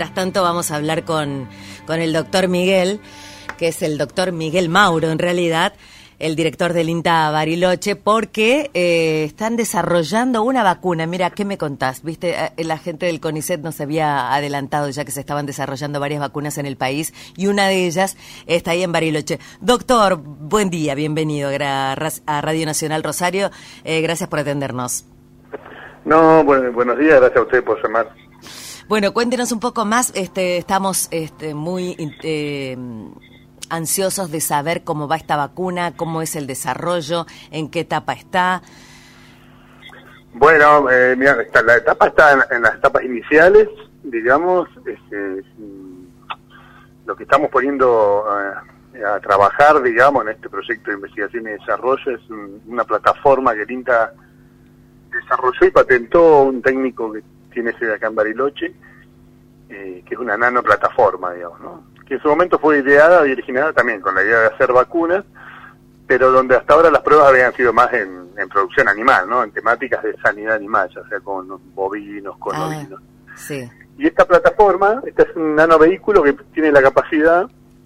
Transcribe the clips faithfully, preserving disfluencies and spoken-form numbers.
mientras tanto vamos a hablar con, con el doctor Miguel, que es el doctor Miguel Mauro en realidad, el director del INTA Bariloche, porque eh, están desarrollando una vacuna. Mira, ¿qué me contás? Viste, la gente del CONICET nos había adelantado ya que se estaban desarrollando varias vacunas en el país y una de ellas está ahí en Bariloche. Doctor, buen día, bienvenido a Radio Nacional Rosario. Eh, gracias por atendernos. No, bueno, buenos días, gracias a usted por llamar. Bueno, cuéntenos un poco más. Este, estamos este, muy eh, ansiosos de saber cómo va esta vacuna, cómo es el desarrollo, en qué etapa está. Bueno, eh, mira, está, la etapa está en, en las etapas iniciales, digamos. Este, lo que estamos poniendo eh, a trabajar, digamos, en este proyecto de investigación y desarrollo es un, una plataforma que el INTA desarrolló y patentó un técnico que tiene sede acá en Bariloche, eh, que es una nanoplataforma, digamos, ¿no? Que en su momento fue ideada y originada también con la idea de hacer vacunas, pero donde hasta ahora las pruebas habían sido más en, en producción animal, ¿no? En temáticas de sanidad animal, ya sea con bovinos, con ah, ovinos. Sí. Y esta plataforma, este es un nanovehículo que tiene la capacidad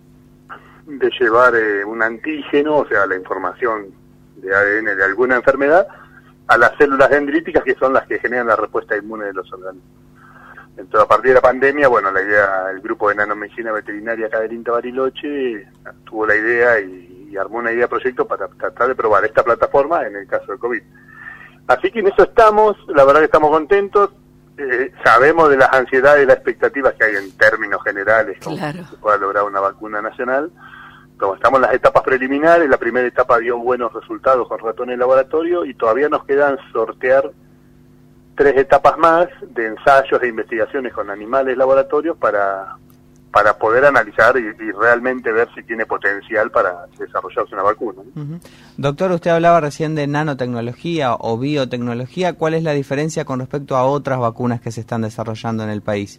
de llevar eh, un antígeno, o sea, la información de A D N de alguna enfermedad, a las células dendríticas, que son las que generan la respuesta inmune de los organismos. Entonces, a partir de la pandemia, bueno, la idea, el grupo de nanomedicina veterinaria acá del INTA Bariloche tuvo la idea y, y armó una idea de proyecto para tratar de probar esta plataforma en el caso de COVID. Así que en eso estamos, la verdad que estamos contentos, eh, sabemos de las ansiedades y las expectativas que hay en términos generales, claro, como se pueda lograr una vacuna nacional. Como estamos en las etapas preliminares, la primera etapa dio buenos resultados con ratones de laboratorio y todavía nos quedan sortear tres etapas más de ensayos e investigaciones con animales laboratorios para para poder analizar y, y realmente ver si tiene potencial para desarrollarse una vacuna. Uh-huh. Doctor, usted hablaba recién de nanotecnología o biotecnología. ¿Cuál es la diferencia con respecto a otras vacunas que se están desarrollando en el país?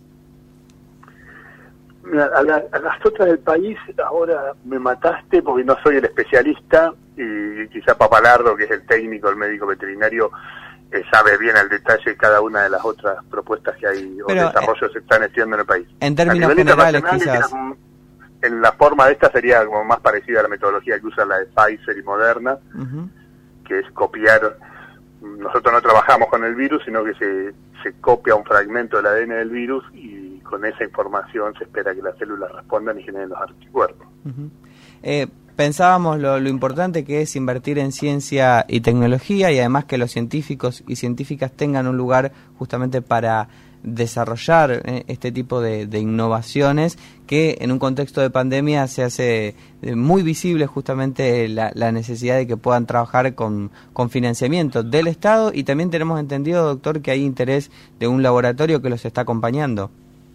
A, la, a las otras del país, ahora me mataste porque no soy el especialista y quizá Papalardo, que es el técnico, el médico veterinario, eh, sabe bien al detalle cada una de las otras propuestas que hay o Pero, desarrollos que eh, se están estudiando en el país. En términos generales, quizás. En la forma de esta sería como más parecida a la metodología que usa la de Pfizer y Moderna, uh-huh, que es copiar. Nosotros no trabajamos con el virus, sino que se, se copia un fragmento del A D N del virus y con esa información se espera que las células respondan y generen los anticuerpos. Uh-huh. Eh, pensábamos lo, lo importante que es invertir en ciencia y tecnología y además que los científicos y científicas tengan un lugar justamente para desarrollar eh, este tipo de, de innovaciones que en un contexto de pandemia se hace eh, muy visible justamente la, la necesidad de que puedan trabajar con, con financiamiento del Estado y también tenemos entendido, doctor, que hay interés de un laboratorio que los está acompañando.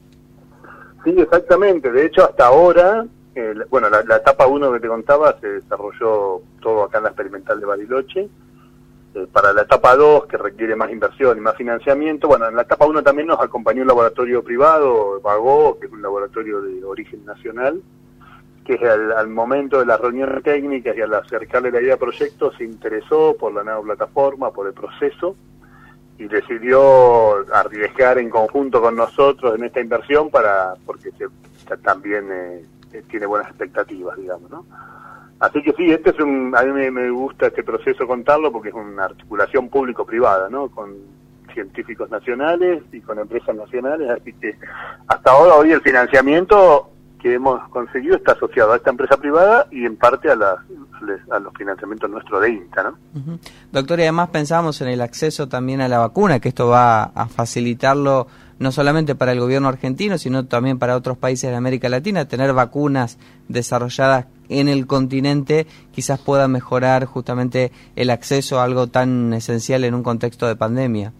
Sí, exactamente. De hecho, hasta ahora, eh, bueno, la, la etapa uno que te contaba se desarrolló todo acá en la experimental de Bariloche. Eh, para la etapa dos, que requiere más inversión y más financiamiento, bueno, en la etapa uno también nos acompañó un laboratorio privado, Vagó, que es un laboratorio de origen nacional, que al, al momento de las reuniones técnicas y al acercarle la idea de proyecto se interesó por la nueva plataforma, por el proceso, y decidió arriesgar en conjunto con nosotros en esta inversión para porque se, también eh, tiene buenas expectativas, digamos, ¿no? Así que sí, este es un, a mí me, me gusta este proceso contarlo porque es una articulación público-privada, ¿no? Con científicos nacionales y con empresas nacionales, así que hasta ahora hoy el financiamiento que hemos conseguido está asociado a esta empresa privada y en parte a, la, a los financiamientos nuestros de INTA, ¿no? Uh-huh. Doctor, y además pensamos en el acceso también a la vacuna, que esto va a facilitarlo no solamente para el gobierno argentino, sino también para otros países de América Latina. Tener vacunas desarrolladas en el continente quizás pueda mejorar justamente el acceso a algo tan esencial en un contexto de pandemia.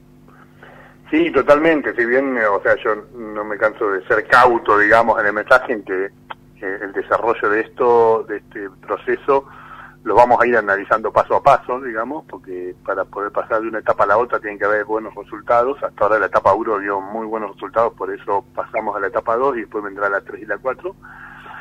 Sí, totalmente. Si bien, o sea, yo no me canso de ser cauto, digamos, en el mensaje en que eh, el desarrollo de esto, de este proceso, lo vamos a ir analizando paso a paso, digamos, porque para poder pasar de una etapa a la otra tienen que haber buenos resultados. Hasta ahora la etapa uno dio muy buenos resultados, por eso pasamos a la etapa dos y después vendrá la tres y la cuatro.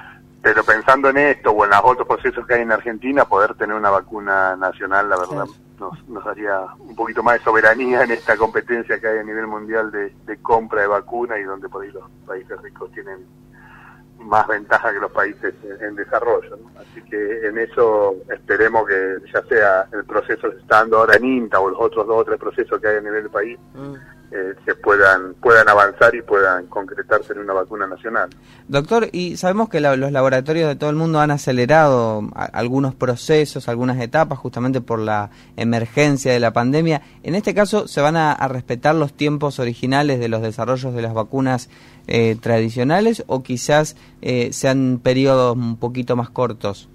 Pero pensando en esto o en los otros procesos que hay en Argentina, poder tener una vacuna nacional, la verdad, sí, nos, nos daría un poquito más de soberanía en esta competencia que hay a nivel mundial de, de compra de vacunas, y donde por ahí los países ricos tienen más ventaja que los países en, en desarrollo, ¿no? Así que en eso esperemos que ya sea el proceso que se está dando ahora en INTA o los otros dos o tres procesos que hay a nivel del país, mm. eh, se puedan puedan avanzar y puedan concretarse en una vacuna nacional. Doctor, y sabemos que la, los laboratorios de todo el mundo han acelerado a, algunos procesos, algunas etapas, justamente por la emergencia de la pandemia. En este caso, ¿se van a, a respetar los tiempos originales de los desarrollos de las vacunas eh, tradicionales, o quizás eh, sean periodos un poquito más cortos?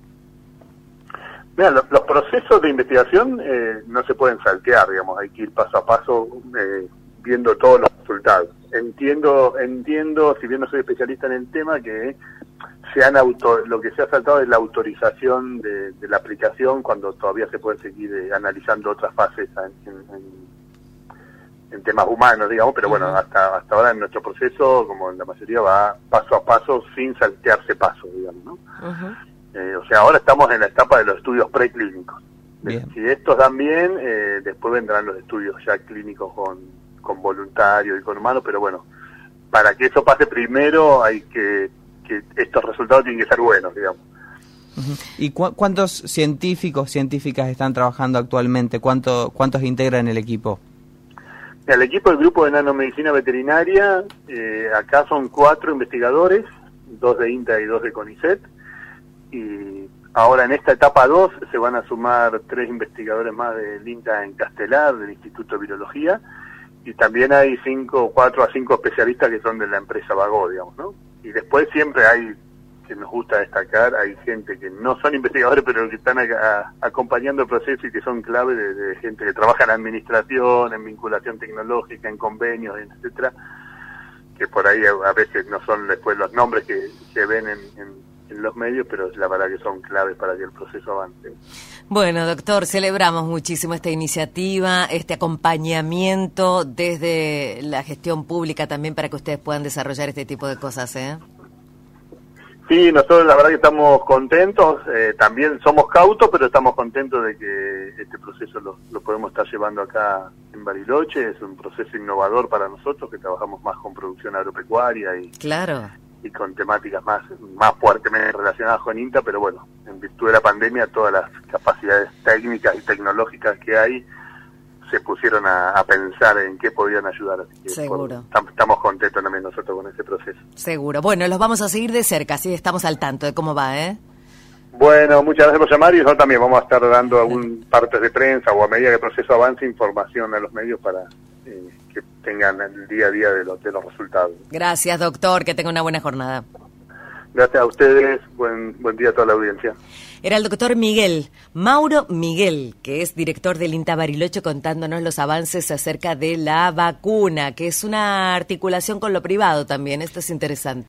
Mira, los, los procesos de investigación eh, no se pueden saltear, digamos, hay que ir paso a paso eh, viendo todos los resultados. Entiendo, entiendo, si bien no soy especialista en el tema, que se han auto, lo que se ha saltado es la autorización de, de la aplicación, cuando todavía se puede seguir eh, analizando otras fases en, en, en temas humanos, digamos, pero bueno, hasta hasta ahora en nuestro proceso, como en la mayoría, va paso a paso sin saltearse pasos, digamos, ¿no? Uh-huh. Eh, o sea, ahora estamos en la etapa de los estudios preclínicos. Bien. Si estos dan bien, eh, después vendrán los estudios ya clínicos con, con voluntarios y con humanos, pero bueno, para que eso pase primero hay que, que estos resultados tienen que ser buenos, digamos. Uh-huh. ¿Y cu- cuántos científicos, científicas están trabajando actualmente? ¿Cuánto, ¿Cuántos integran el equipo? El equipo del grupo de nanomedicina veterinaria, eh, acá son cuatro investigadores, dos de INTA y dos de CONICET, y ahora en esta etapa dos se van a sumar tres investigadores más del INTA en Castelar, del Instituto de Virología, y también hay cinco, cuatro a cinco especialistas que son de la empresa Vago, digamos, ¿no? Y después siempre hay, que nos gusta destacar, hay gente que no son investigadores, pero que están a, a, acompañando el proceso y que son clave de, de gente que trabaja en administración, en vinculación tecnológica, en convenios, etcétera, que por ahí a, a veces no son después los nombres que se ven en, en, en los medios, pero la verdad que son claves para que el proceso avance. Bueno, doctor, celebramos muchísimo esta iniciativa, este acompañamiento desde la gestión pública también, para que ustedes puedan desarrollar este tipo de cosas, ¿eh? Sí, nosotros la verdad que estamos contentos, eh, también somos cautos, pero estamos contentos de que este proceso lo, lo podemos estar llevando acá en Bariloche. Es un proceso innovador para nosotros, que trabajamos más con producción agropecuaria y, claro, y con temáticas más, más fuertemente relacionadas con INTA, pero bueno, en virtud de la pandemia todas las capacidades técnicas y tecnológicas que hay se pusieron a, a pensar en qué podían ayudar. Así que seguro. Por, estamos contentos también nosotros con ese proceso. Seguro. Bueno, los vamos a seguir de cerca, así estamos al tanto de cómo va, ¿eh? Bueno, muchas gracias por llamar, y nosotros también vamos a estar dando algún partes de prensa, o a medida que el proceso avance, información a los medios para eh, que tengan el día a día de los, de los resultados. Gracias, doctor, que tenga una buena jornada. Gracias a ustedes, buen buen día a toda la audiencia. Era el doctor Miguel, Mauro Miguel, que es director del INTA Bariloche, contándonos los avances acerca de la vacuna, que es una articulación con lo privado también. Esto es interesante.